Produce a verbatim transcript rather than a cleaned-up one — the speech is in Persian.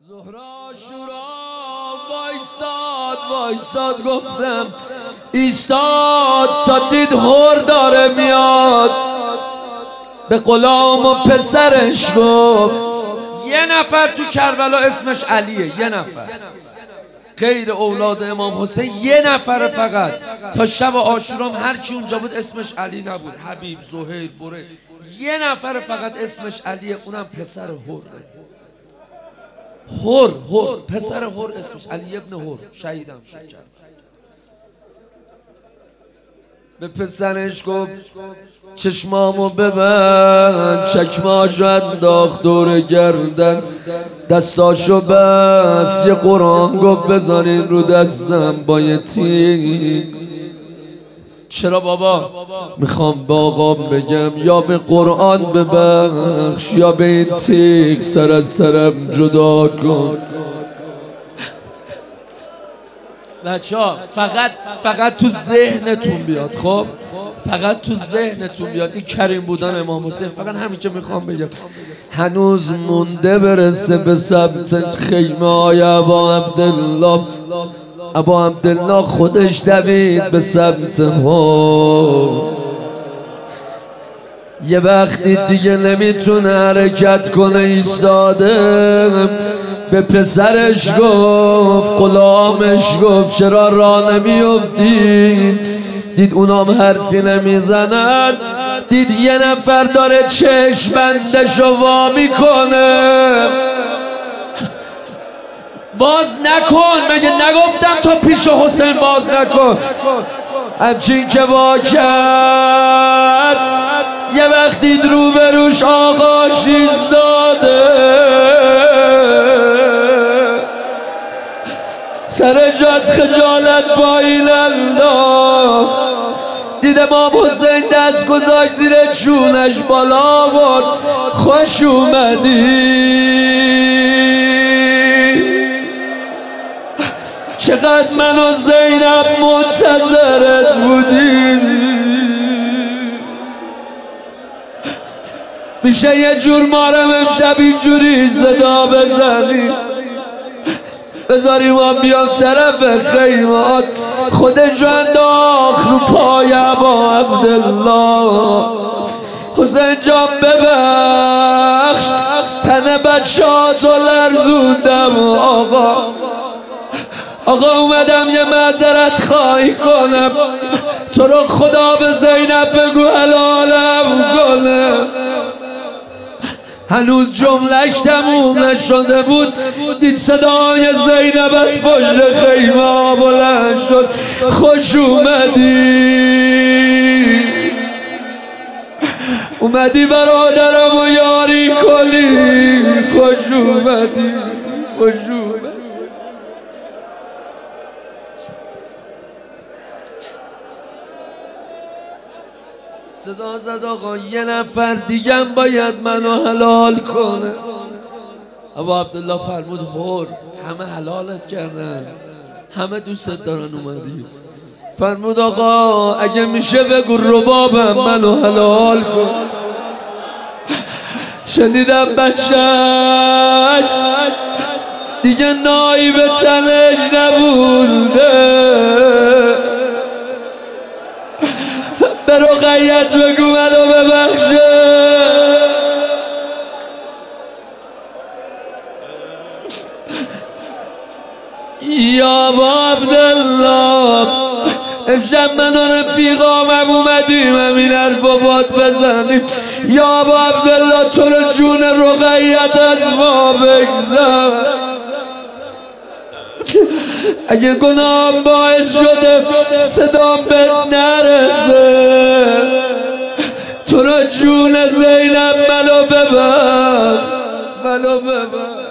زهرا شورا وایساد وایساد گفتم ایستاد تا دید هور داره میاد. به غلام و پسرش گفت یه نفر تو کربلا اسمش علیه، یه نفر غیر اولاد امام حسین، یه نفر فقط. تا شب عاشورام هر کی اونجا بود اسمش علی نبود، حبیب، زهیر، بره، یه نفر فقط اسمش علیه، اونم پسر هور. هور هور پسر هور اسمش علی ابن هور، شهیدم شد. به پسرش گفت چشمامو ببند، چکماشو انداخت دور گردن، دستاشو بس، یه قرآن گفت بزنین رو دستم با یه تیغ. چرا بابا؟ میخوام به آقام بگم یا به قرآن ببخش یا به این تیغ سر از طرف جدا کن. بچه ها فقط فقط تو ذهنتون بیاد، خب فقط تو ذهنتون بیاد این کریم بودن امام حسین. فقط همین که میخوام بگم. هنوز مونده برسه به سمت خیمه های ابا عبدالله. ابا عبدالله خودش دوید به سمت ها. یه وقتی دیگه نمیتونه حرکت کنه ایستاده. به پسرش گفت، غلامش گفت چرا راه نمیافتی؟ دید اونام حرفی نمیزنن، دید یه نفر داره چشم بندشو وا میکنه. باز نکن، مگه نگفتم تا پیش حسین باز نکن؟ همچین که وا کرد یه وقتی رو به روش آقاش ایستاده، سرش از خجالت پایین انداخت. دید امام حسین دست گذاشت زیر چونش بالا آورد، خوش اومدی، چقدر من و زینب منتظرت بودیم. میشه یه جور مارم امشب اینجوری صدا بزنی، بذاریم ما بیام طرف خیمات. خودش انداخت رو پای ابا عبدالله. حسین جان ببخش، تن بچه ها تو لرزوندم. آقا آقا اومدم یه معذرت خواهی کنم، تو رو خدا به زینب بگو حلالم کنه. هنوز جملهش تموم نشده بود، دید صدای زینب از پشت خیمه بلند شد، خوش اومدی، اومدی برادرم و یاری کنی، خوش اومدی، خوش اومدی. صدا زد آقا یه نفر دیگه باید منو حلال کنه. ابا عبدالله فرمود هور، همه حلالت کردن، همه دوست دارن اومدی. فرمود آقا اگه میشه بگو ربابم منو حلال کن. شنیدم بچهش دیگه نایی به تنش نبوده، به رقیت بگو منو ببخشه. یا با عبدالله امشب من و رفیقامم اومدیم همین حرف و باد بزنیم. یا با عبدالله تو رو جون رقیت از ما بگذر. اگه گناهم باعث شده صدام بهت نرسه، تو رو جون زینب منو ببر، منو ببر.